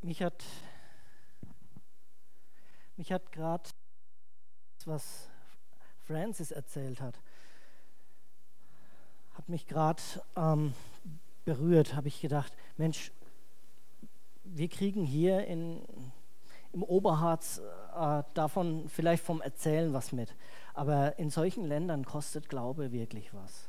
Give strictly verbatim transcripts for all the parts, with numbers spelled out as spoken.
Mich hat, mich hat gerade, was Francis erzählt hat, hat mich gerade ähm, berührt, habe ich gedacht, Mensch, wir kriegen hier in, im Oberharz äh, davon vielleicht vom Erzählen was mit, aber in solchen Ländern kostet Glaube wirklich was.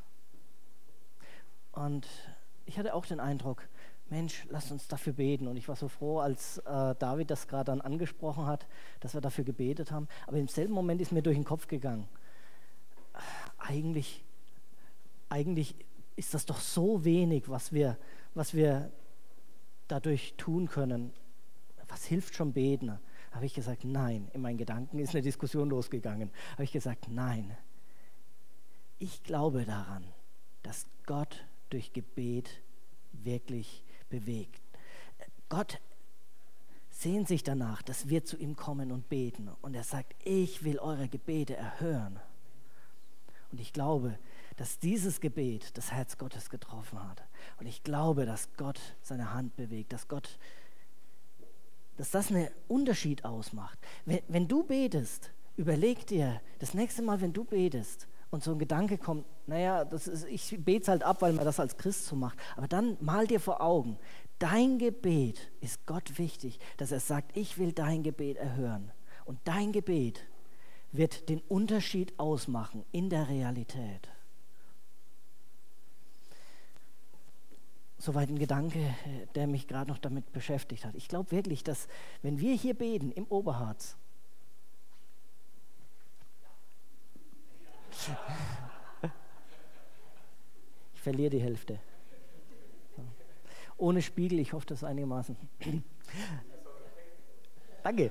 Und ich hatte auch den Eindruck, Mensch, lasst uns dafür beten. Und ich war so froh, als äh, David das gerade dann angesprochen hat, dass wir dafür gebetet haben. Aber im selben Moment ist mir durch den Kopf gegangen, eigentlich, eigentlich ist das doch so wenig, was wir, was wir dadurch tun können. Was hilft schon beten? Habe ich gesagt, nein. In meinen Gedanken ist eine Diskussion losgegangen. Habe ich gesagt, nein. Ich glaube daran, dass Gott durch Gebet wirklich bewegt. Gott sehnt sich danach, dass wir zu ihm kommen und beten. Und er sagt, ich will eure Gebete erhören. Und ich glaube, dass dieses Gebet das Herz Gottes getroffen hat. Und ich glaube, dass Gott seine Hand bewegt, dass Gott, dass das einen Unterschied ausmacht. Wenn, wenn du betest, überleg dir, das nächste Mal, wenn du betest, und so ein Gedanke kommt, naja, das ist, ich bete es halt ab, weil man das als Christ so macht. Aber dann mal dir vor Augen, dein Gebet ist Gott wichtig, dass er sagt, ich will dein Gebet erhören. Und dein Gebet wird den Unterschied ausmachen in der Realität. Soweit ein Gedanke, der mich gerade noch damit beschäftigt hat. Ich glaube wirklich, dass wenn wir hier beten im Oberharz, ich verliere die Hälfte. Ohne Spiegel, ich hoffe, das ist einigermaßen. Danke.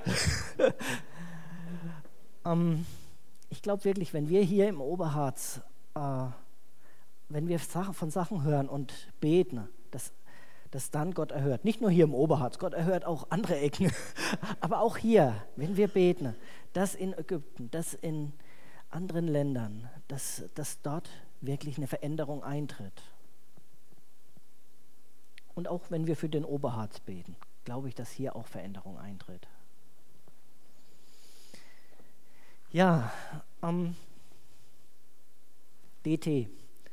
ähm, ich glaube wirklich, wenn wir hier im Oberharz, äh, wenn wir Sachen, von Sachen hören und beten, dass, dass dann Gott erhört. Nicht nur hier im Oberharz, Gott erhört auch andere Ecken. Aber auch hier, wenn wir beten, dass in Ägypten, dass in anderen Ländern, dass, dass dort wirklich eine Veränderung eintritt. Und auch wenn wir für den Oberharz beten, glaube ich, dass hier auch Veränderung eintritt. Ja, ähm, D T.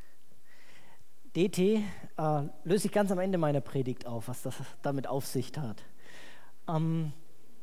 D T äh, löse ich ganz am Ende meiner Predigt auf, was das damit auf sich hat. Ähm,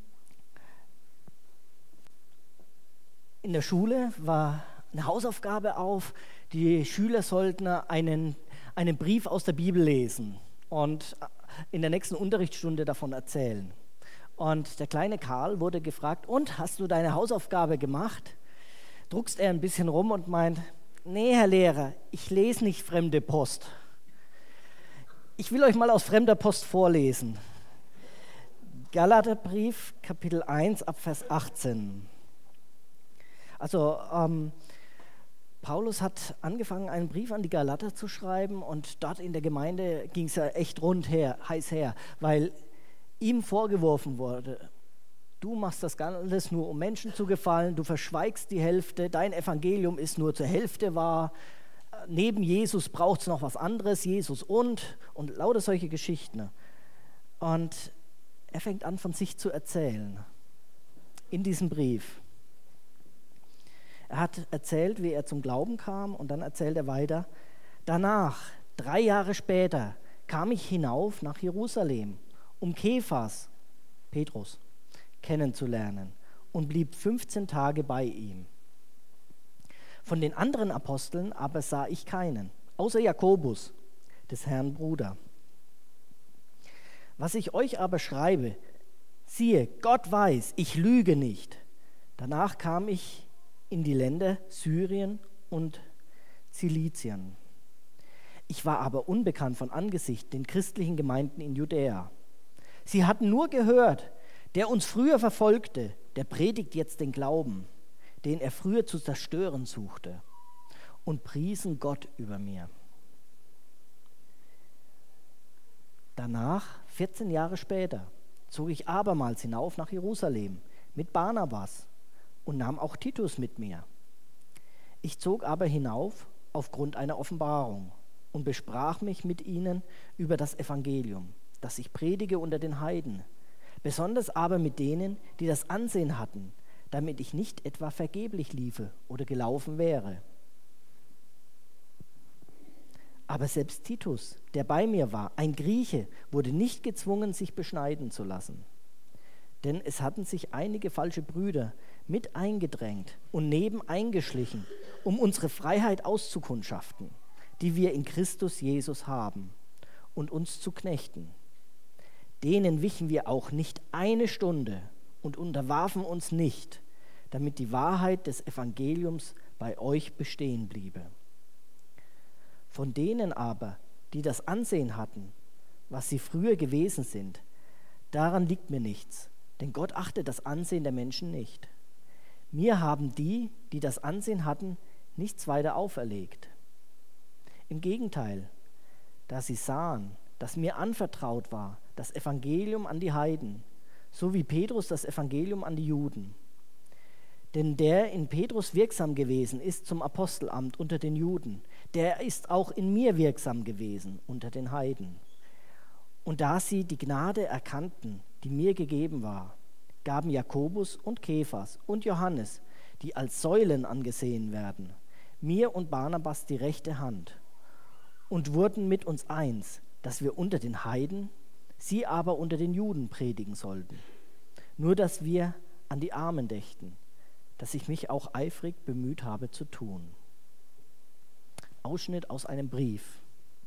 In der Schule war eine Hausaufgabe auf, die Schüler sollten einen, einen Brief aus der Bibel lesen und in der nächsten Unterrichtsstunde davon erzählen. Und der kleine Karl wurde gefragt, und, hast du deine Hausaufgabe gemacht? Druckst er ein bisschen rum und meint, nee, Herr Lehrer, ich lese nicht fremde Post. Ich will euch mal aus fremder Post vorlesen. Galaterbrief, Kapitel eins, ab Vers achtzehn. Also ähm, Paulus hat angefangen, einen Brief an die Galater zu schreiben und dort in der Gemeinde ging es ja echt rund her, heiß her, weil ihm vorgeworfen wurde, du machst das alles nur, um Menschen zu gefallen, du verschweigst die Hälfte, dein Evangelium ist nur zur Hälfte wahr, neben Jesus braucht es noch was anderes, Jesus und, und lauter solche Geschichten. Und er fängt an, von sich zu erzählen in diesem Brief. Er hat erzählt, wie er zum Glauben kam, und dann erzählt er weiter, danach, drei Jahre später, kam ich hinauf nach Jerusalem, um Kephas, Petrus, kennenzulernen und blieb fünfzehn Tage bei ihm. Von den anderen Aposteln aber sah ich keinen, außer Jakobus, des Herrn Bruder. Was ich euch aber schreibe, siehe, Gott weiß, ich lüge nicht. Danach kam ich in die Länder Syrien und Zilizien. Ich war aber unbekannt von Angesicht den christlichen Gemeinden in Judäa. Sie hatten nur gehört, der uns früher verfolgte, der predigt jetzt den Glauben, den er früher zu zerstören suchte, und priesen Gott über mir. Danach, vierzehn Jahre später, zog ich abermals hinauf nach Jerusalem mit Barnabas und nahm auch Titus mit mir. Ich zog aber hinauf aufgrund einer Offenbarung und besprach mich mit ihnen über das Evangelium, das ich predige unter den Heiden, Besonders aber mit denen, die das Ansehen hatten, damit ich nicht etwa vergeblich liefe oder gelaufen wäre. Aber selbst Titus, der bei mir war, ein Grieche, wurde nicht gezwungen, sich beschneiden zu lassen. Denn es hatten sich einige falsche Brüder mit eingedrängt und neben eingeschlichen, um unsere Freiheit auszukundschaften, die wir in Christus Jesus haben, und uns zu knechten. Denen wichen wir auch nicht eine Stunde und unterwarfen uns nicht, damit die Wahrheit des Evangeliums bei euch bestehen bliebe. Von denen aber, die das Ansehen hatten, was sie früher gewesen sind, daran liegt mir nichts, denn Gott achtet das Ansehen der Menschen nicht. Mir haben die, die das Ansehen hatten, nichts weiter auferlegt. Im Gegenteil, da sie sahen, dass mir anvertraut war, das Evangelium an die Heiden, so wie Petrus das Evangelium an die Juden. Denn der in Petrus wirksam gewesen ist zum Apostelamt unter den Juden, der ist auch in mir wirksam gewesen unter den Heiden. Und da sie die Gnade erkannten, die mir gegeben war, gaben Jakobus und Kephas und Johannes, die als Säulen angesehen werden, mir und Barnabas die rechte Hand und wurden mit uns eins, dass wir unter den Heiden, sie aber unter den Juden predigen sollten. Nur, dass wir an die Armen dächten, dass ich mich auch eifrig bemüht habe zu tun. Ausschnitt aus einem Brief.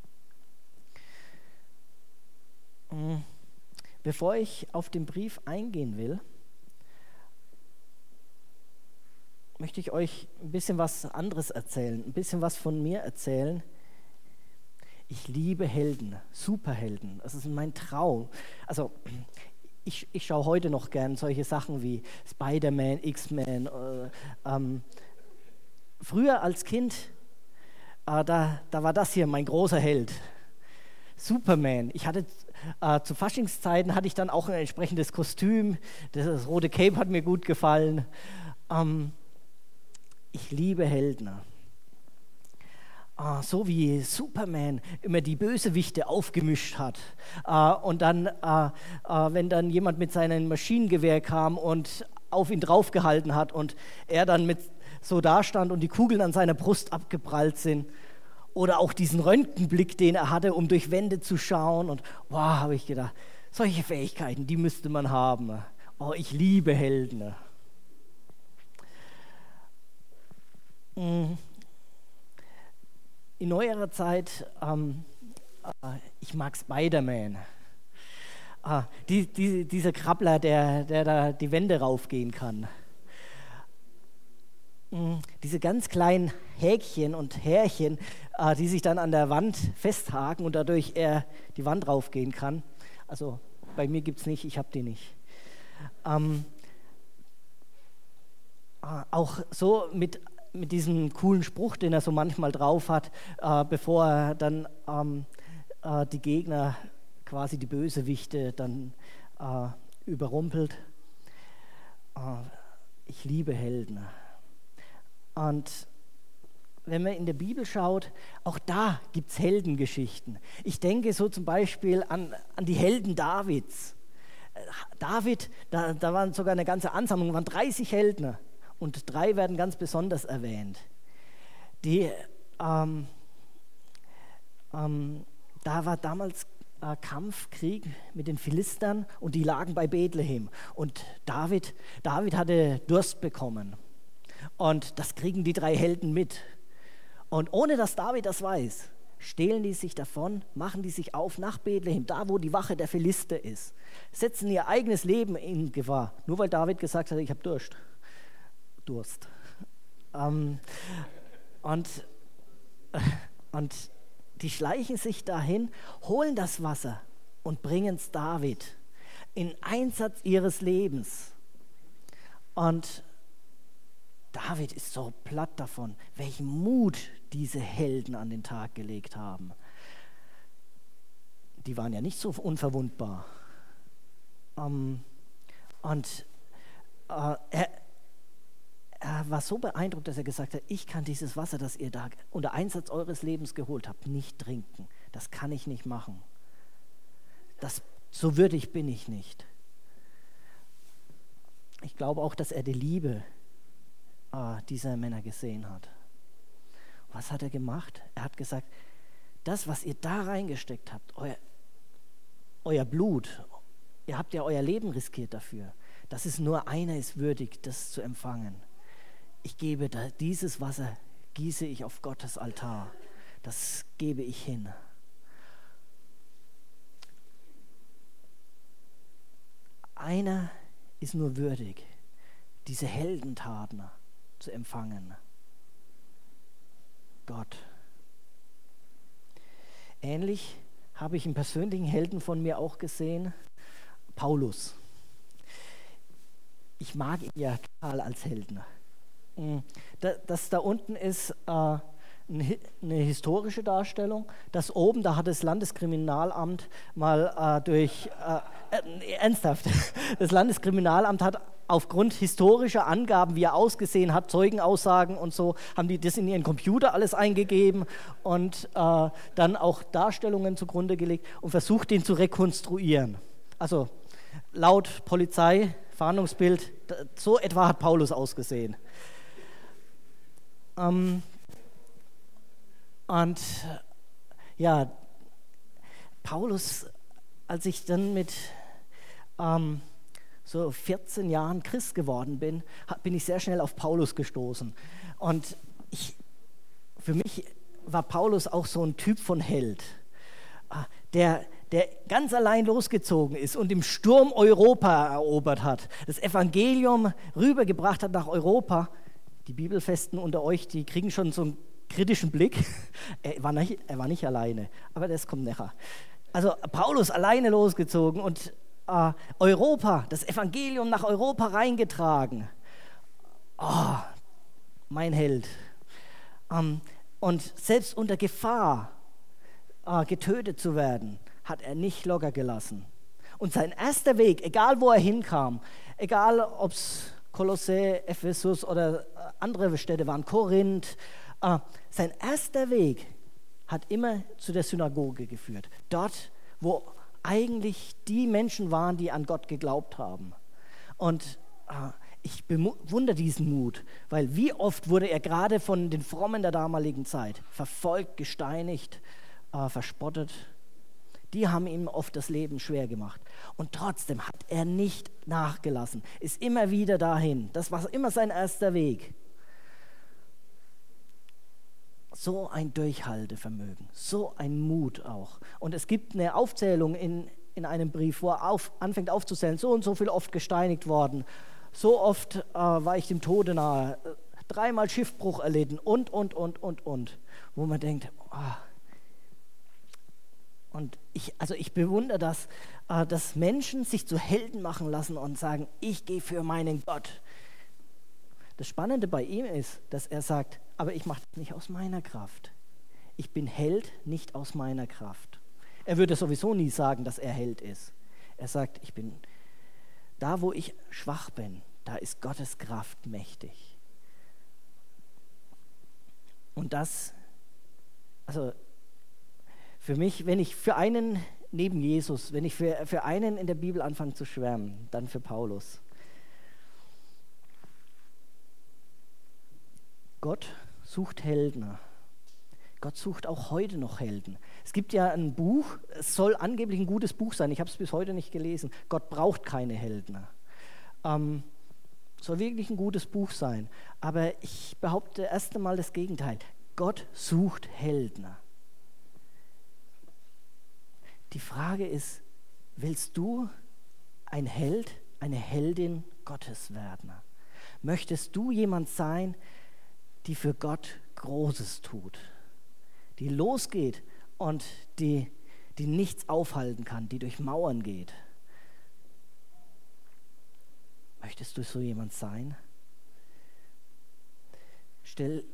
Bevor ich auf den Brief eingehen will, möchte ich euch ein bisschen was anderes erzählen, ein bisschen was von mir erzählen. Ich liebe Helden, Superhelden. Das ist mein Traum. Also ich, ich schaue heute noch gern solche Sachen wie Spider-Man, X-Men. Äh, ähm, früher als Kind, äh, da, da war das hier mein großer Held. Superman. Ich hatte äh, zu Faschingszeiten hatte ich dann auch ein entsprechendes Kostüm. Das, das rote Cape hat mir gut gefallen. Ähm, ich liebe Helden. Uh, so wie Superman immer die Bösewichte aufgemischt hat. Uh, und dann, uh, uh, wenn dann jemand mit seinem Maschinengewehr kam und auf ihn draufgehalten hat und er dann mit so dastand und die Kugeln an seiner Brust abgeprallt sind. Oder auch diesen Röntgenblick, den er hatte, um durch Wände zu schauen. Und wow, habe ich gedacht, solche Fähigkeiten, die müsste man haben. Oh, ich liebe Helden. Mm. In neuerer Zeit, ähm, äh, ich mag Spider-Man. Äh, die, die, dieser Krabbler, der, der da die Wände raufgehen kann. Mm, diese ganz kleinen Häkchen und Härchen, äh, die sich dann an der Wand festhaken und dadurch er die Wand raufgehen kann. Also bei mir gibt es nicht, ich habe die nicht. Ähm, äh, auch so mit mit diesem coolen Spruch, den er so manchmal drauf hat, äh, bevor er dann ähm, äh, die Gegner, quasi die Bösewichte, dann äh, überrumpelt. Äh, ich liebe Helden. Und wenn man in der Bibel schaut, auch da gibt es Heldengeschichten. Ich denke so zum Beispiel an, an die Helden Davids. David, da, da waren sogar eine ganze Ansammlung, waren dreißig Helden. Und drei werden ganz besonders erwähnt. Die, ähm, ähm, da war damals äh, Kampf, Krieg mit den Philistern und die lagen bei Bethlehem. Und David, David hatte Durst bekommen. Und das kriegen die drei Helden mit. Und ohne dass David das weiß, stehlen die sich davon, machen die sich auf nach Bethlehem, da wo die Wache der Philister ist, setzen ihr eigenes Leben in Gefahr, nur weil David gesagt hat, ich habe Durst. Durst. Ähm, und, und die schleichen sich dahin, holen das Wasser und bringen es David in Einsatz ihres Lebens. Und David ist so platt davon, welchen Mut diese Helden an den Tag gelegt haben. Die waren ja nicht so unverwundbar. Ähm, und äh, er Er war so beeindruckt, dass er gesagt hat, ich kann dieses Wasser, das ihr da unter Einsatz eures Lebens geholt habt, nicht trinken. Das kann ich nicht machen. Das, so würdig bin ich nicht. ich glaube auch, dass er die Liebe äh, dieser Männer gesehen hat. Was hat er gemacht? Er hat gesagt, das, was ihr da reingesteckt habt, euer, euer Blut, ihr habt ja euer Leben riskiert dafür. Das ist nur einer ist würdig, das zu empfangen. Ich gebe da, dieses Wasser, gieße ich auf Gottes Altar. Das gebe ich hin. Einer ist nur würdig, diese Heldentaten zu empfangen. Gott. Ähnlich habe ich einen persönlichen Helden von mir auch gesehen, Paulus. Ich mag ihn ja total als Helden. Das da unten ist äh, eine historische Darstellung. Das oben, da hat das Landeskriminalamt mal äh, durch, äh, äh, ernsthaft, das Landeskriminalamt hat aufgrund historischer Angaben, wie er ausgesehen hat, Zeugenaussagen und so, haben die das in ihren Computer alles eingegeben und äh, dann auch Darstellungen zugrunde gelegt und versucht, den zu rekonstruieren. Also laut Polizei, Fahndungsbild, so etwa hat Paulus ausgesehen. Ähm, und ja, Paulus, als ich dann mit ähm, so vierzehn Jahren Christ geworden bin, bin ich sehr schnell auf Paulus gestoßen. Und ich, für mich war Paulus auch so ein Typ von Held, der, der ganz allein losgezogen ist und im Sturm Europa erobert hat, das Evangelium rübergebracht hat nach Europa. Die Bibelfesten unter euch, die kriegen schon so einen kritischen Blick. Er war nicht, er war nicht alleine, aber das kommt nachher. Also Paulus alleine losgezogen und Uh, Europa, das Evangelium nach Europa reingetragen. Oh, mein Held. Um, und selbst unter Gefahr, uh, getötet zu werden, hat er nicht locker gelassen. Und sein erster Weg, egal wo er hinkam, egal ob es Kolossä, Ephesus oder andere Städte waren, Korinth, uh, sein erster Weg hat immer zu der Synagoge geführt. Dort, wo eigentlich die Menschen waren, die an Gott geglaubt haben. Und äh, ich bewundere diesen Mut, weil wie oft wurde er gerade von den Frommen der damaligen Zeit verfolgt, gesteinigt, äh, verspottet. Die haben ihm oft das Leben schwer gemacht. Und trotzdem hat er nicht nachgelassen, ist immer wieder dahin. Das war immer sein erster Weg. So ein Durchhaltevermögen, so ein Mut auch. Und es gibt eine Aufzählung in, in einem Brief, wo er auf, anfängt aufzuzählen, so und so viel oft gesteinigt worden, so oft äh, war ich dem Tode nahe, dreimal Schiffbruch erlitten und, und, und, und, und. Wo man denkt, oh. Und ich, also ich bewundere das, äh, dass Menschen sich zu Helden machen lassen und sagen, ich gehe für meinen Gott. Das Spannende bei ihm ist, dass er sagt, aber ich mache das nicht aus meiner Kraft. Ich bin Held nicht aus meiner Kraft. Er würde sowieso nie sagen, dass er Held ist. Er sagt, ich bin da, wo ich schwach bin, da ist Gottes Kraft mächtig. Und das, also für mich, wenn ich für einen neben Jesus, wenn ich für, für einen in der Bibel anfange zu schwärmen, dann für Paulus. Gott sucht Helden. Gott sucht auch heute noch Helden. Es gibt ja ein Buch, es soll angeblich ein gutes Buch sein, ich habe es bis heute nicht gelesen. Gott braucht keine Helden. Ähm, soll wirklich ein gutes Buch sein. Aber ich behaupte erst einmal das Gegenteil. Gott sucht Helden. Die Frage ist, willst du ein Held, eine Heldin Gottes werden? Möchtest du jemand sein, die für Gott Großes tut, die losgeht und die, die nichts aufhalten kann, die durch Mauern geht? Möchtest du so jemand sein? Stell,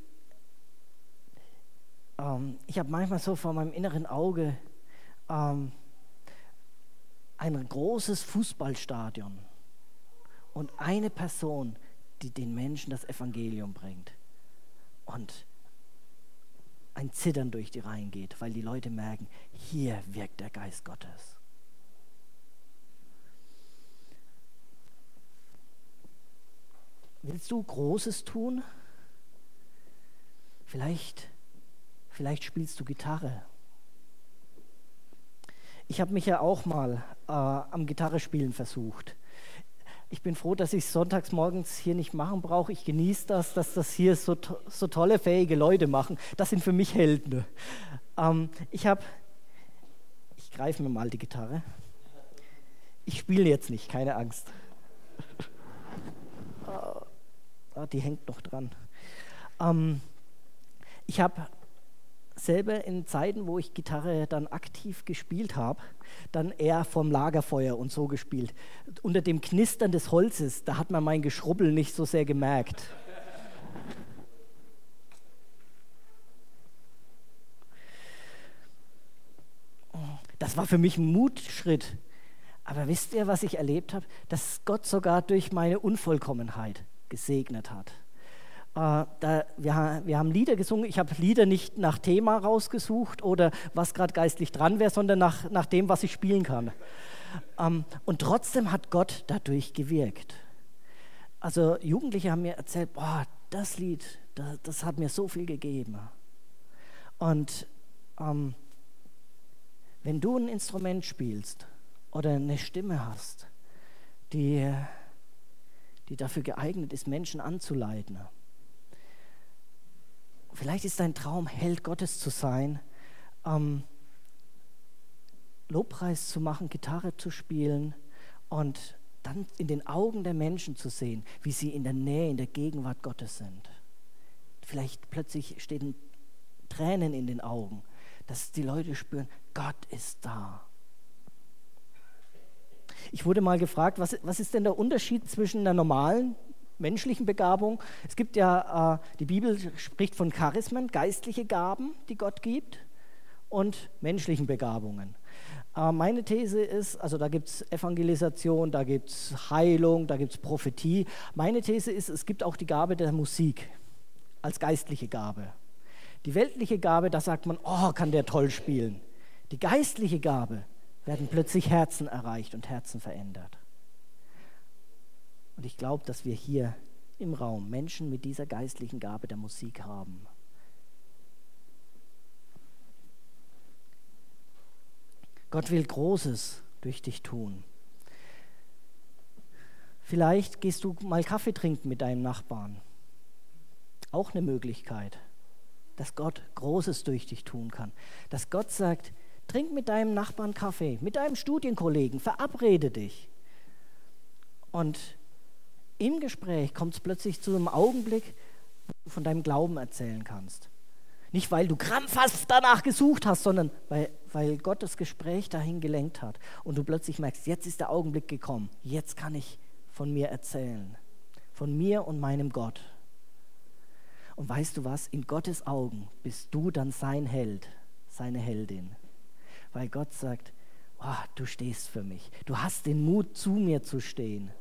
ähm, ich habe manchmal so vor meinem inneren Auge ähm, ein großes Fußballstadion und eine Person, die den Menschen das Evangelium bringt. Und ein Zittern durch die Reihen geht, weil die Leute merken, hier wirkt der Geist Gottes. Willst du Großes tun? Vielleicht, vielleicht spielst du Gitarre. Ich habe mich ja auch mal äh, am Gitarrespielen versucht. Ich bin froh, dass ich es sonntags morgens hier nicht machen brauche. Ich genieße das, dass das hier so, to- so tolle, fähige Leute machen. Das sind für mich Helden. Ähm, ich habe, ich greife mir mal die Gitarre. Ich spiele jetzt nicht, keine Angst. Ah, die hängt noch dran. Ähm, ich habe selber in Zeiten, wo ich Gitarre dann aktiv gespielt habe, dann eher vom Lagerfeuer und so gespielt. Unter dem Knistern des Holzes, da hat man mein Geschrubbel nicht so sehr gemerkt. Das war für mich ein Mutschritt. Aber wisst ihr, was ich erlebt habe? Dass Gott sogar durch meine Unvollkommenheit gesegnet hat. Äh, da, wir, wir haben Lieder gesungen. Ich habe Lieder nicht nach Thema rausgesucht oder was gerade geistlich dran wäre, sondern nach, nach dem, was ich spielen kann. Ähm, und trotzdem hat Gott dadurch gewirkt. Also Jugendliche haben mir erzählt, boah, das Lied, das, das hat mir so viel gegeben. Und ähm, wenn du ein Instrument spielst oder eine Stimme hast, die, die dafür geeignet ist, Menschen anzuleiten, vielleicht ist dein Traum, Held Gottes zu sein, ähm, Lobpreis zu machen, Gitarre zu spielen und dann in den Augen der Menschen zu sehen, wie sie in der Nähe, in der Gegenwart Gottes sind. Vielleicht plötzlich stehen Tränen in den Augen, dass die Leute spüren, Gott ist da. Ich wurde mal gefragt, was, was ist denn der Unterschied zwischen einer normalen menschlichen Begabung? Es gibt ja, äh, die Bibel spricht von Charismen, geistliche Gaben, die Gott gibt, und menschlichen Begabungen. Äh, meine These ist, also da gibt es Evangelisation, da gibt es Heilung, da gibt es Prophetie. Meine These ist, es gibt auch die Gabe der Musik als geistliche Gabe. Die weltliche Gabe, da sagt man, oh, kann der toll spielen. Die geistliche Gabe, werden plötzlich Herzen erreicht und Herzen verändert. Und ich glaube, dass wir hier im Raum Menschen mit dieser geistlichen Gabe der Musik haben. Gott will Großes durch dich tun. Vielleicht gehst du mal Kaffee trinken mit deinem Nachbarn. Auch eine Möglichkeit, dass Gott Großes durch dich tun kann. Dass Gott sagt, trink mit deinem Nachbarn Kaffee, mit deinem Studienkollegen, verabrede dich. Und im Gespräch kommt es plötzlich zu einem Augenblick, wo du von deinem Glauben erzählen kannst. Nicht, weil du krampfhaft danach gesucht hast, sondern weil, weil Gott das Gespräch dahin gelenkt hat. Und du plötzlich merkst, jetzt ist der Augenblick gekommen. Jetzt kann ich von mir erzählen. Von mir und meinem Gott. Und weißt du was? In Gottes Augen bist du dann sein Held, seine Heldin. Weil Gott sagt, oh, du stehst für mich. Du hast den Mut, zu mir zu stehen.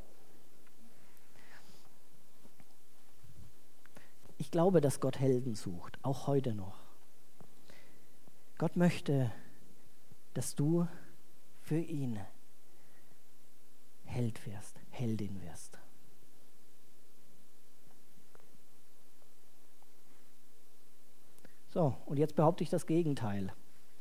Ich glaube, dass Gott Helden sucht, auch heute noch. Gott möchte, dass du für ihn Held wirst, Heldin wirst. So, und jetzt behaupte ich das Gegenteil.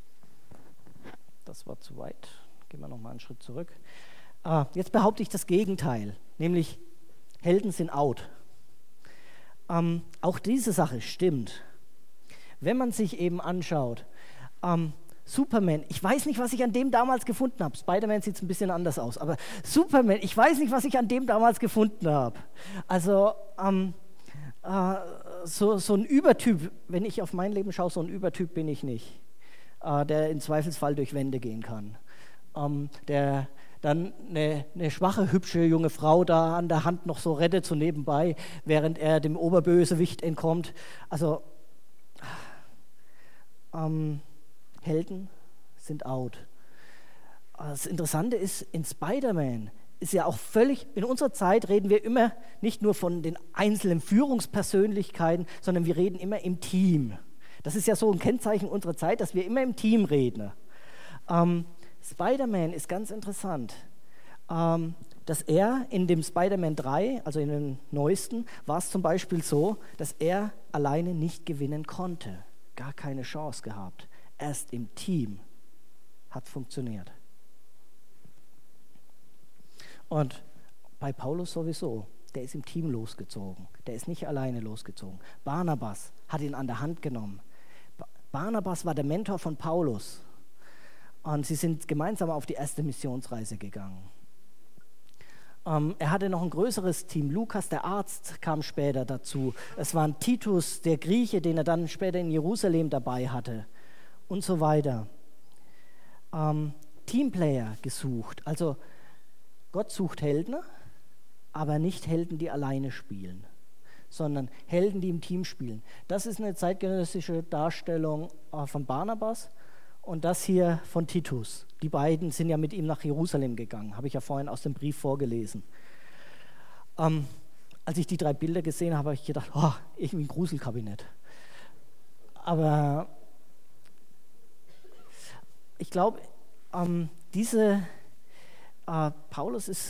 Das war zu weit. Gehen wir nochmal einen Schritt zurück. Ah, jetzt behaupte ich das Gegenteil, nämlich Helden sind out. Ähm, auch diese Sache stimmt. Wenn man sich eben anschaut, ähm, Superman, ich weiß nicht, was ich an dem damals gefunden habe. Spider-Man sieht ein bisschen anders aus, aber Superman, ich weiß nicht, was ich an dem damals gefunden habe. Also ähm, äh, so, so ein Übertyp, wenn ich auf mein Leben schaue, so ein Übertyp bin ich nicht. Der im Zweifelsfall durch Wände gehen kann, ähm, der dann eine, eine schwache, hübsche junge Frau da an der Hand noch so rettet, so nebenbei, während er dem Oberbösewicht entkommt. Also ähm, Helden sind out. Das Interessante ist, in Spider-Man ist ja auch völlig, in unserer Zeit reden wir immer nicht nur von den einzelnen Führungspersönlichkeiten, sondern wir reden immer im Team. Das ist ja so ein Kennzeichen unserer Zeit, dass wir immer im Team reden. Ähm, Spider-Man ist ganz interessant. Ähm, dass er in dem Spider-Man drei, also in dem neuesten, war es zum Beispiel so, dass er alleine nicht gewinnen konnte. Gar keine Chance gehabt. Erst im Team hat funktioniert. Und bei Paulus sowieso, der ist im Team losgezogen. Der ist nicht alleine losgezogen. Barnabas hat ihn an der Hand genommen. Barnabas war der Mentor von Paulus. Und sie sind gemeinsam auf die erste Missionsreise gegangen. Ähm, er hatte noch ein größeres Team. Lukas, der Arzt, kam später dazu. Es war ein Titus, der Grieche, den er dann später in Jerusalem dabei hatte. Und so weiter. Ähm, Teamplayer gesucht. Also Gott sucht Helden, aber nicht Helden, die alleine spielen, sondern Helden, die im Team spielen. Das ist eine zeitgenössische Darstellung von Barnabas und das hier von Titus. Die beiden sind ja mit ihm nach Jerusalem gegangen, habe ich ja vorhin aus dem Brief vorgelesen. Ähm, als ich die drei Bilder gesehen habe, habe ich gedacht, oh, irgendwie ein Gruselkabinett. Aber ich glaube, ähm, diese äh, Paulus ist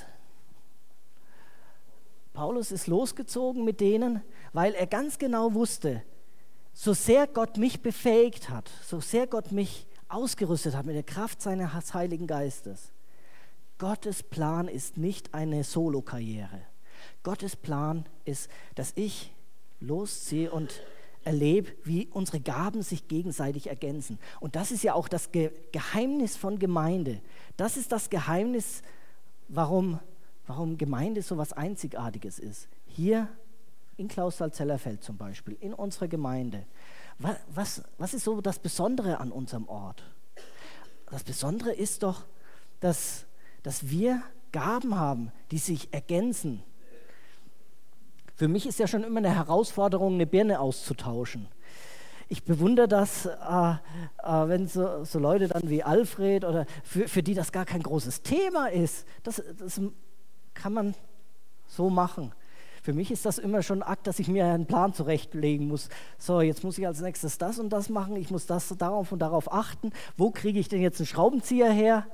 Paulus ist losgezogen mit denen, weil er ganz genau wusste, so sehr Gott mich befähigt hat, so sehr Gott mich ausgerüstet hat mit der Kraft seines Heiligen Geistes. Gottes Plan ist nicht eine Solo-Karriere. Gottes Plan ist, dass ich losziehe und erlebe, wie unsere Gaben sich gegenseitig ergänzen. Und das ist ja auch das Ge- Geheimnis von Gemeinde. Das ist das Geheimnis, warum Warum Gemeinde so was Einzigartiges ist. Hier in Clausthal-Zellerfeld zum Beispiel, in unserer Gemeinde. Was, was, was ist so das Besondere an unserem Ort? Das Besondere ist doch, dass, dass wir Gaben haben, die sich ergänzen. Für mich ist ja schon immer eine Herausforderung, eine Birne auszutauschen. Ich bewundere das, äh, äh, wenn so, so Leute dann wie Alfred oder für, für die das gar kein großes Thema ist. Das, das kann man so machen. Für mich ist das immer schon ein Akt, dass ich mir einen Plan zurechtlegen muss. So, jetzt muss ich als nächstes das und das machen, ich muss das darauf und darauf achten. Wo kriege ich denn jetzt einen Schraubenzieher her?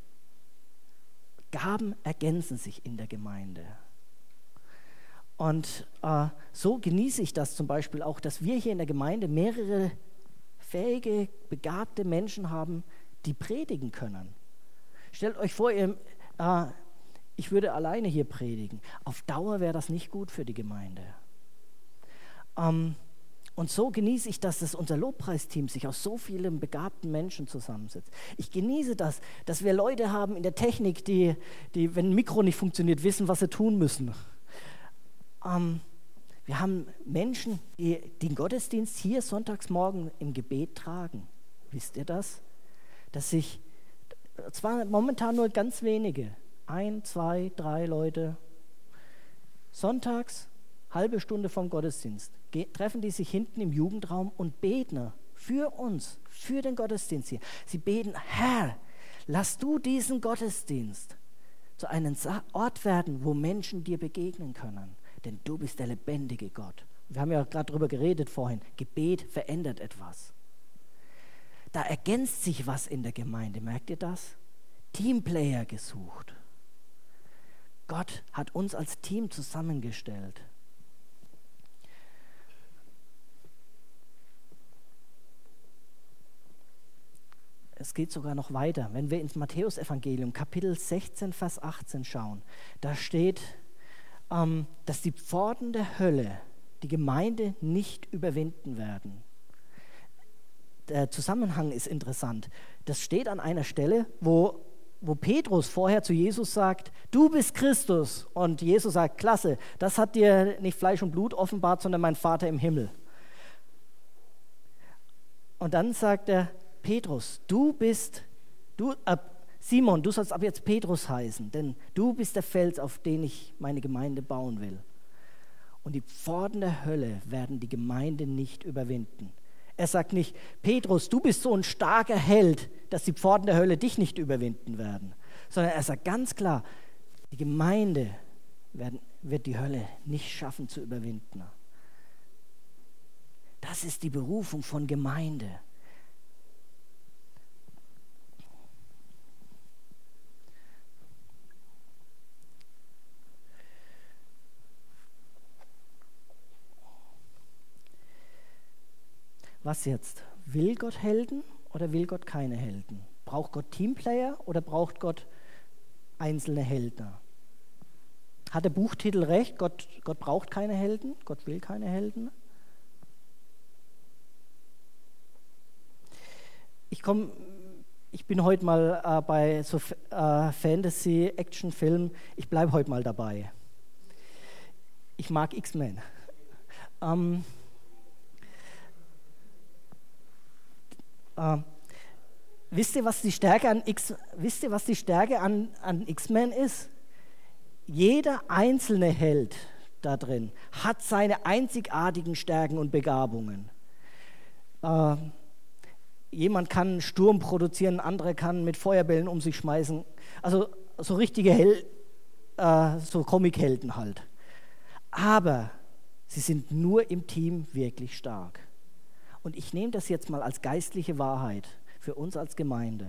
Gaben ergänzen sich in der Gemeinde. Und äh, so genieße ich das zum Beispiel auch, dass wir hier in der Gemeinde mehrere fähige, begabte Menschen haben, die predigen können. Stellt euch vor, ihr... Äh, Ich würde alleine hier predigen. Auf Dauer wäre das nicht gut für die Gemeinde. Ähm, und so genieße ich, dass das unser Lobpreisteam sich aus so vielen begabten Menschen zusammensetzt. Ich genieße das, dass wir Leute haben in der Technik, die, die wenn ein Mikro nicht funktioniert, wissen, was sie tun müssen. Ähm, wir haben Menschen, die den Gottesdienst hier sonntagsmorgen im Gebet tragen. Wisst ihr das? Dass sich, zwar momentan nur ganz wenige, ein, zwei, drei Leute, sonntags, halbe Stunde vom Gottesdienst, ge- treffen die sich hinten im Jugendraum und beten für uns, für den Gottesdienst hier. Sie beten, Herr, lass du diesen Gottesdienst zu einem Sa- Ort werden, wo Menschen dir begegnen können, denn du bist der lebendige Gott. Wir haben ja gerade darüber geredet vorhin, Gebet verändert etwas. Da ergänzt sich was in der Gemeinde, merkt ihr das? Teamplayer gesucht. Gott hat uns als Team zusammengestellt. Es geht sogar noch weiter. Wenn wir ins Matthäusevangelium, Kapitel sechzehn, Vers achtzehn schauen, da steht, ähm, dass die Pforten der Hölle die Gemeinde nicht überwinden werden. Der Zusammenhang ist interessant. Das steht an einer Stelle, wo wo Petrus vorher zu Jesus sagt, du bist Christus. Und Jesus sagt, klasse, das hat dir nicht Fleisch und Blut offenbart, sondern mein Vater im Himmel. Und dann sagt er, Petrus, du bist, du, äh, Simon, du sollst ab jetzt Petrus heißen, denn du bist der Fels, auf den ich meine Gemeinde bauen will. Und die Pforten der Hölle werden die Gemeinde nicht überwinden. Er sagt nicht, Petrus, du bist so ein starker Held, dass die Pforten der Hölle dich nicht überwinden werden. Sondern er sagt ganz klar, die Gemeinde werden, wird die Hölle nicht schaffen zu überwinden. Das ist die Berufung von Gemeinde. Was jetzt? Will Gott Helden oder will Gott keine Helden? Braucht Gott Teamplayer oder braucht Gott einzelne Helden? Hat der Buchtitel recht? Gott, Gott braucht keine Helden, Gott will keine Helden. Ich komme, ich bin heute mal äh, bei so äh, Fantasy-Action-Filmen, ich bleibe heute mal dabei. Ich mag X-Men. Ähm, äh, wisst ihr, was die Stärke an X, wisst ihr, was die Stärke an, an X-Men ist? Jeder einzelne Held da drin hat seine einzigartigen Stärken und Begabungen. Äh, jemand kann einen Sturm produzieren, ein anderer kann mit Feuerbällen um sich schmeißen. Also so richtige Hel äh, so Comic-Helden halt. Aber sie sind nur im Team wirklich stark. Und ich nehme das jetzt mal als geistliche Wahrheit für uns als Gemeinde.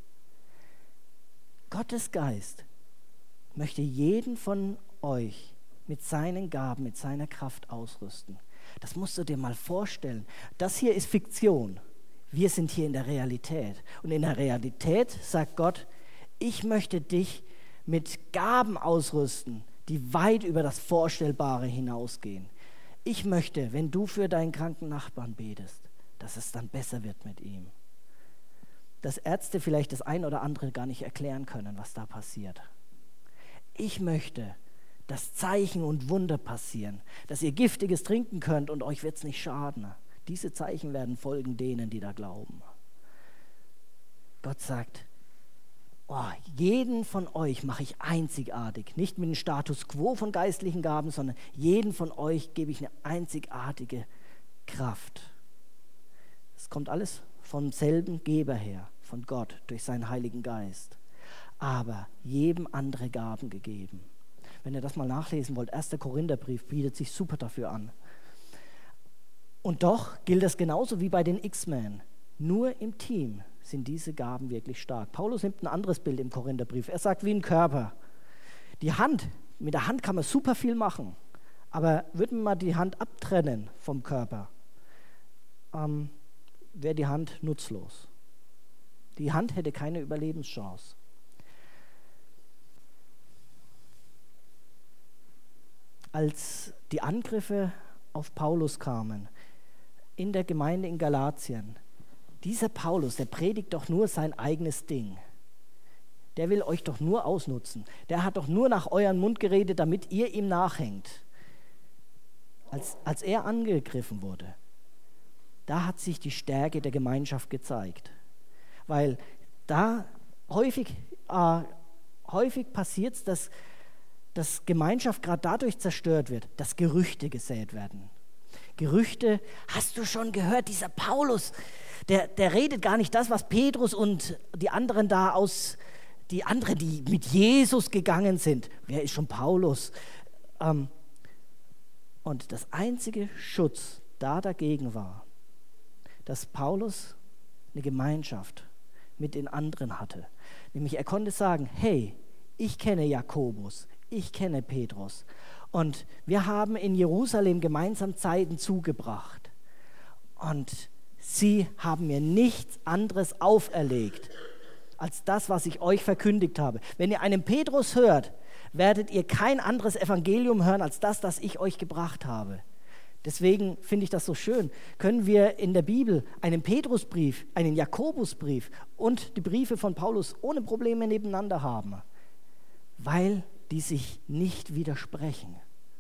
Gottes Geist möchte jeden von euch mit seinen Gaben, mit seiner Kraft ausrüsten. Das musst du dir mal vorstellen. Das hier ist Fiktion. Wir sind hier in der Realität. Und in der Realität sagt Gott, ich möchte dich mit Gaben ausrüsten, die weit über das Vorstellbare hinausgehen. Ich möchte, wenn du für deinen kranken Nachbarn betest, dass es dann besser wird mit ihm. Dass Ärzte vielleicht das ein oder andere gar nicht erklären können, was da passiert. Ich möchte, dass Zeichen und Wunder passieren, dass ihr Giftiges trinken könnt und euch wird es nicht schaden. Diese Zeichen werden folgen denen, die da glauben. Gott sagt, oh, jeden von euch mache ich einzigartig. Nicht mit dem Status quo von geistlichen Gaben, sondern jeden von euch gebe ich eine einzigartige Kraft. Es kommt alles vom selben Geber her, von Gott, durch seinen Heiligen Geist. Aber jedem andere Gaben gegeben. Wenn ihr das mal nachlesen wollt, erster Korintherbrief bietet sich super dafür an. Und doch gilt das genauso wie bei den X-Men. Nur im Team sind diese Gaben wirklich stark. Paulus nimmt ein anderes Bild im Korintherbrief. Er sagt, wie ein Körper. Die Hand, mit der Hand kann man super viel machen. Aber würden wir mal die Hand abtrennen vom Körper, ähm, wäre die Hand nutzlos. Die Hand hätte keine Überlebenschance. Als die Angriffe auf Paulus kamen, in der Gemeinde in Galatien, dieser Paulus, der predigt doch nur sein eigenes Ding. Der will euch doch nur ausnutzen. Der hat doch nur nach euren Mund geredet, damit ihr ihm nachhängt. Als, als er angegriffen wurde, da hat sich die Stärke der Gemeinschaft gezeigt. Weil da häufig, äh, häufig passiert es, dass dass Gemeinschaft gerade dadurch zerstört wird, dass Gerüchte gesät werden. Gerüchte, hast du schon gehört, dieser Paulus, der, der redet gar nicht das, was Petrus und die anderen da aus, die anderen, die mit Jesus gegangen sind. Wer ist schon Paulus? Ähm, und das einzige Schutz da dagegen war, dass Paulus eine Gemeinschaft mit den anderen hatte. Nämlich er konnte sagen, hey, ich kenne Jakobus, ich kenne Petrus und wir haben in Jerusalem gemeinsam Zeiten zugebracht und sie haben mir nichts anderes auferlegt als das, was ich euch verkündigt habe. Wenn ihr einen Petrus hört, werdet ihr kein anderes Evangelium hören als das, das ich euch gebracht habe. Deswegen finde ich das so schön. Können wir in der Bibel einen Petrusbrief, einen Jakobusbrief und die Briefe von Paulus ohne Probleme nebeneinander haben, weil die sich nicht widersprechen.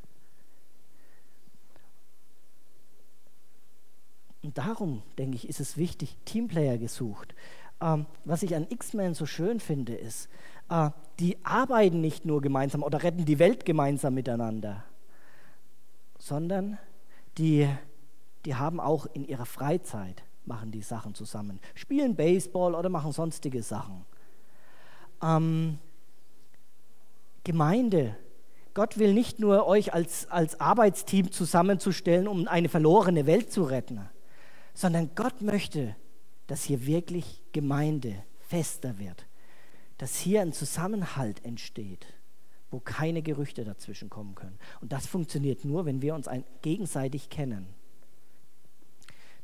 Und darum, denke ich, ist es wichtig, Teamplayer gesucht. Ähm, was ich an X-Men so schön finde, ist, äh, die arbeiten nicht nur gemeinsam oder retten die Welt gemeinsam miteinander, sondern die, die haben auch in ihrer Freizeit, machen die Sachen zusammen, spielen Baseball oder machen sonstige Sachen. Ähm, Gemeinde, Gott will nicht nur euch als, als Arbeitsteam zusammenzustellen, um eine verlorene Welt zu retten, sondern Gott möchte, dass hier wirklich Gemeinde fester wird, dass hier ein Zusammenhalt entsteht, wo keine Gerüchte dazwischen kommen können. Und das funktioniert nur, wenn wir uns ein, gegenseitig kennen.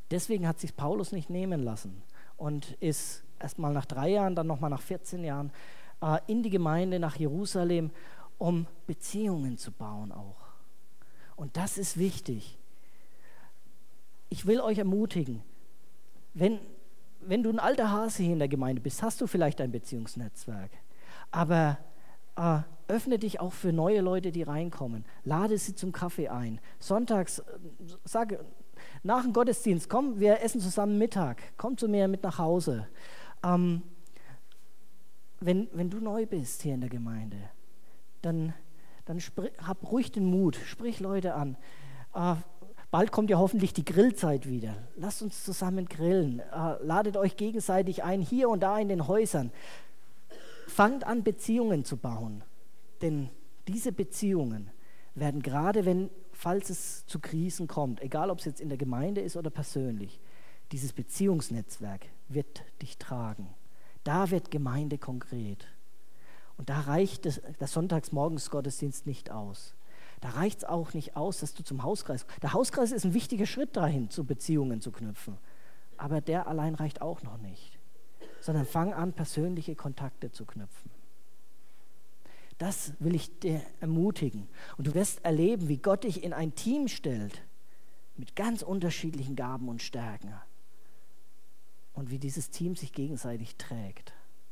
Deswegen hat sich Paulus nicht nehmen lassen und ist erst mal nach drei Jahren, dann nochmal nach vierzehn Jahren äh, in die Gemeinde nach Jerusalem, um Beziehungen zu bauen auch. Und das ist wichtig. Ich will euch ermutigen, wenn, wenn du ein alter Hase hier in der Gemeinde bist, hast du vielleicht ein Beziehungsnetzwerk. Aber äh, öffne dich auch für neue Leute, die reinkommen. Lade sie zum Kaffee ein. Sonntags, äh, sage, nach dem Gottesdienst, komm, wir essen zusammen Mittag. Komm zu mir mit nach Hause. Ähm, wenn, wenn du neu bist hier in der Gemeinde, dann, dann sprich, hab ruhig den Mut, sprich Leute an. Äh, bald kommt ja hoffentlich die Grillzeit wieder. Lasst uns zusammen grillen. Äh, ladet euch gegenseitig ein, hier und da in den Häusern. Fangt an, Beziehungen zu bauen. Denn diese Beziehungen werden gerade, wenn, falls es zu Krisen kommt, egal ob es jetzt in der Gemeinde ist oder persönlich, dieses Beziehungsnetzwerk wird dich tragen. Da wird Gemeinde konkret. Und da reicht das, das Sonntagsmorgensgottesdienst nicht aus. Da reicht es auch nicht aus, dass du zum Hauskreis... Der Hauskreis ist ein wichtiger Schritt dahin, zu Beziehungen zu knüpfen. Aber der allein reicht auch noch nicht. Sondern fang an, persönliche Kontakte zu knüpfen. Das will ich dir ermutigen. Und du wirst erleben, wie Gott dich in ein Team stellt, mit ganz unterschiedlichen Gaben und Stärken. Und wie dieses Team sich gegenseitig trägt.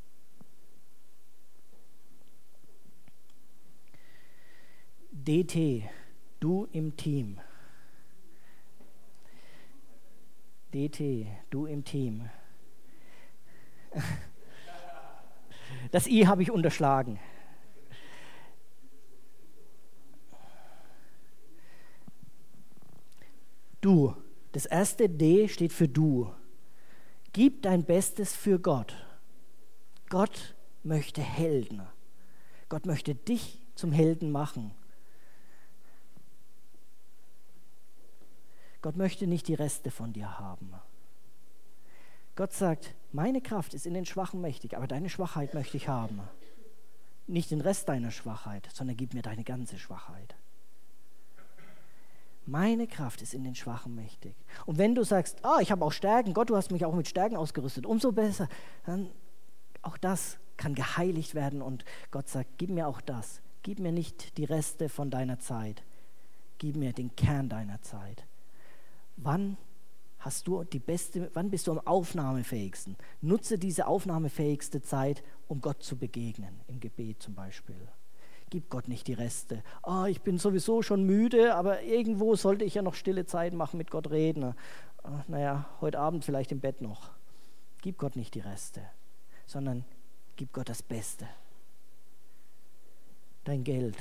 D T, du im Team. D T, du im Team. Das I habe ich unterschlagen. Du. Das erste D steht für du. Gib dein Bestes für Gott. Gott möchte Helden. Gott möchte dich zum Helden machen. Gott möchte nicht die Reste von dir haben. Gott sagt, meine Kraft ist in den Schwachen mächtig, aber deine Schwachheit möchte ich haben. Nicht den Rest deiner Schwachheit, sondern gib mir deine ganze Schwachheit. Meine Kraft ist in den Schwachen mächtig. Und wenn du sagst, ah, ich habe auch Stärken, Gott, du hast mich auch mit Stärken ausgerüstet, umso besser, dann auch das kann geheiligt werden und Gott sagt, gib mir auch das. Gib mir nicht die Reste von deiner Zeit. Gib mir den Kern deiner Zeit. Wann hast du die beste, wann bist du am aufnahmefähigsten? Nutze diese aufnahmefähigste Zeit, um Gott zu begegnen, im Gebet zum Beispiel. Gib Gott nicht die Reste. Ah, ich bin sowieso schon müde, aber irgendwo sollte ich ja noch stille Zeit machen, mit Gott reden. Ah, naja, heute Abend vielleicht im Bett noch. Gib Gott nicht die Reste, sondern gib Gott das Beste. Dein Geld.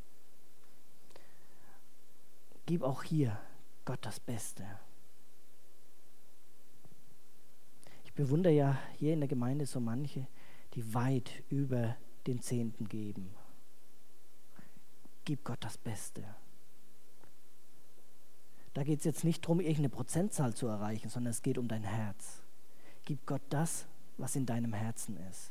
Gib auch hier Gott das Beste. Ich bewundere ja hier in der Gemeinde so manche, die weit über den Zehnten geben. Gib Gott das Beste. Da geht es jetzt nicht darum, irgendeine Prozentzahl zu erreichen, sondern es geht um dein Herz. Gib Gott das, was in deinem Herzen ist.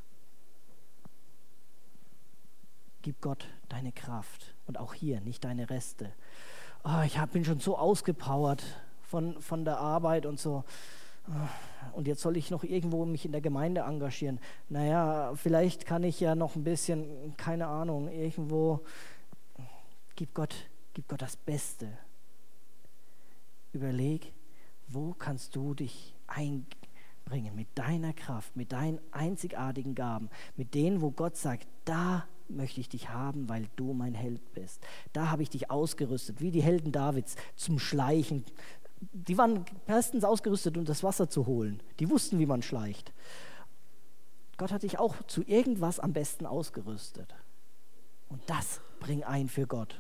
Gib Gott deine Kraft und auch hier nicht deine Reste. Oh, ich hab, bin schon so ausgepowert von, von der Arbeit und so. Und jetzt soll ich noch irgendwo mich in der Gemeinde engagieren. Naja, vielleicht kann ich ja noch ein bisschen, keine Ahnung, irgendwo. Gib Gott, gib Gott das Beste. Überleg, wo kannst du dich einbringen mit deiner Kraft, mit deinen einzigartigen Gaben, mit denen, wo Gott sagt, da möchte ich dich haben, weil du mein Held bist. Da habe ich dich ausgerüstet, wie die Helden Davids, zum Schleichen. Die waren bestens ausgerüstet, um das Wasser zu holen. Die wussten, wie man schleicht. Gott hat dich auch zu irgendwas am besten ausgerüstet. Und das bring ein für Gott.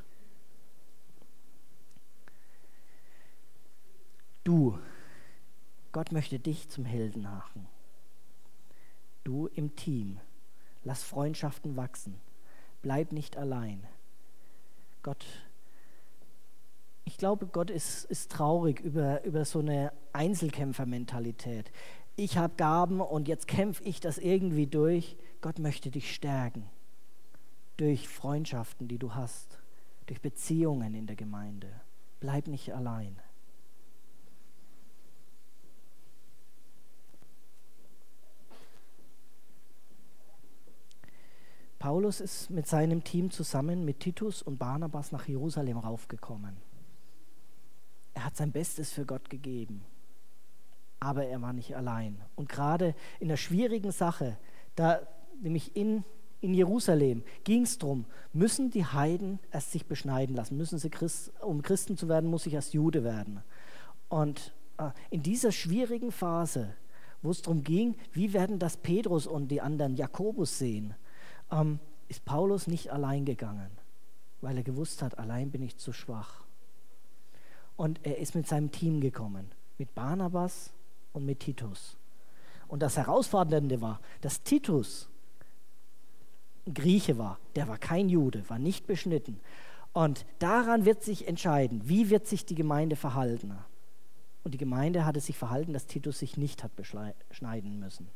Du, Gott möchte dich zum Helden machen. Du im Team, lass Freundschaften wachsen. Bleib nicht allein. Gott, ich glaube, Gott ist, ist traurig über, über so eine Einzelkämpfermentalität. Ich habe Gaben und jetzt kämpfe ich das irgendwie durch. Gott möchte dich stärken. Durch Freundschaften, die du hast. Durch Beziehungen in der Gemeinde. Bleib nicht allein. Paulus ist mit seinem Team zusammen mit Titus und Barnabas nach Jerusalem raufgekommen. Er hat sein Bestes für Gott gegeben, aber er war nicht allein. Und gerade in der schwierigen Sache, da nämlich in, in Jerusalem, ging es darum, müssen die Heiden erst sich beschneiden lassen, müssen sie Christ, um Christen zu werden, muss ich erst Jude werden. Und äh, in dieser schwierigen Phase, wo es darum ging, wie werden das Petrus und die anderen Jakobus sehen, ähm, ist Paulus nicht allein gegangen, weil er gewusst hat, allein bin ich zu schwach. Und er ist mit seinem Team gekommen, mit Barnabas und mit Titus. Und das Herausfordernde war, dass Titus ein Grieche war, der war kein Jude, war nicht beschnitten. Und daran wird sich entscheiden, wie wird sich die Gemeinde verhalten. Und die Gemeinde hatte sich verhalten, dass Titus sich nicht hat beschneiden müssen.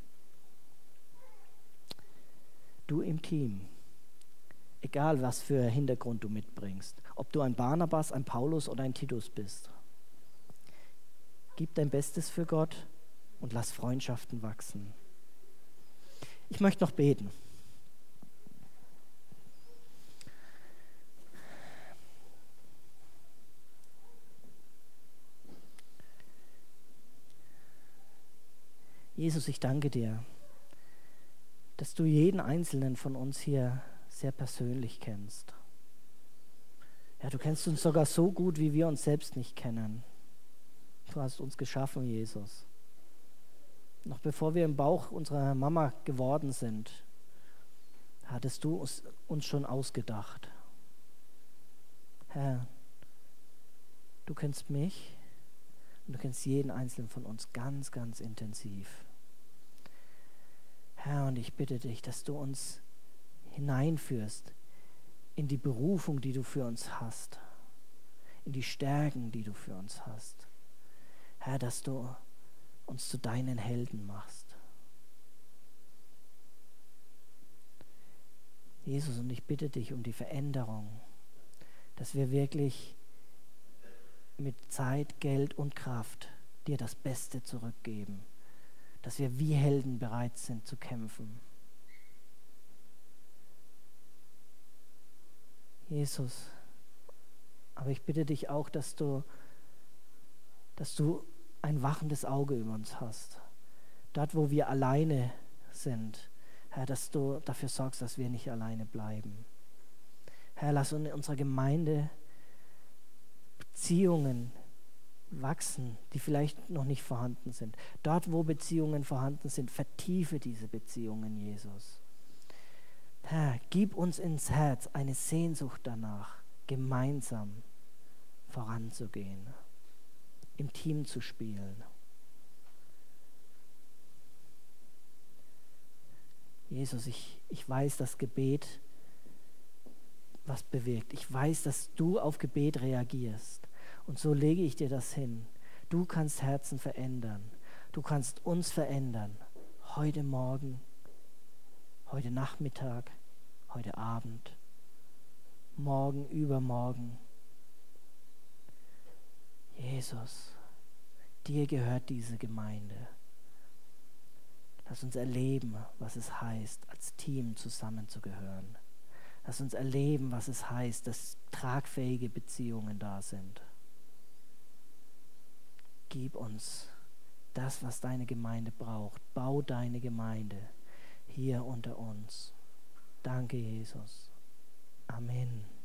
Du im Team, egal was für Hintergrund du mitbringst, ob du ein Barnabas, ein Paulus oder ein Titus bist, gib dein Bestes für Gott und lass Freundschaften wachsen. Ich möchte noch beten. Jesus, ich danke dir, dass du jeden einzelnen von uns hier sehr persönlich kennst. Ja, du kennst uns sogar so gut, wie wir uns selbst nicht kennen. Du hast uns geschaffen, Jesus. Noch bevor wir im Bauch unserer Mama geworden sind, hattest du uns, uns schon ausgedacht. Herr, du kennst mich und du kennst jeden einzelnen von uns ganz, ganz intensiv. Herr, und ich bitte dich, dass du uns hineinführst in die Berufung, die du für uns hast, in die Stärken, die du für uns hast. Herr, dass du uns zu deinen Helden machst. Jesus, und ich bitte dich um die Veränderung, dass wir wirklich mit Zeit, Geld und Kraft dir das Beste zurückgeben, dass wir wie Helden bereit sind zu kämpfen. Jesus, aber ich bitte dich auch, dass du, dass du ein wachendes Auge über uns hast. Dort, wo wir alleine sind, Herr, dass du dafür sorgst, dass wir nicht alleine bleiben. Herr, lass uns in unserer Gemeinde Beziehungen wachsen, die vielleicht noch nicht vorhanden sind. Dort, wo Beziehungen vorhanden sind, vertiefe diese Beziehungen, Jesus. Herr, gib uns ins Herz eine Sehnsucht danach, gemeinsam voranzugehen, im Team zu spielen. Jesus, ich, ich weiß, dass Gebet was bewirkt. Ich weiß, dass du auf Gebet reagierst. Und so lege ich dir das hin. Du kannst Herzen verändern. Du kannst uns verändern. Heute Morgen, heute Nachmittag, heute Abend, morgen, übermorgen. Jesus, dir gehört diese Gemeinde. Lass uns erleben, was es heißt, als Team zusammenzugehören. Lass uns erleben, was es heißt, dass tragfähige Beziehungen da sind. Gib uns das, was deine Gemeinde braucht. Bau deine Gemeinde hier unter uns. Danke, Jesus. Amen.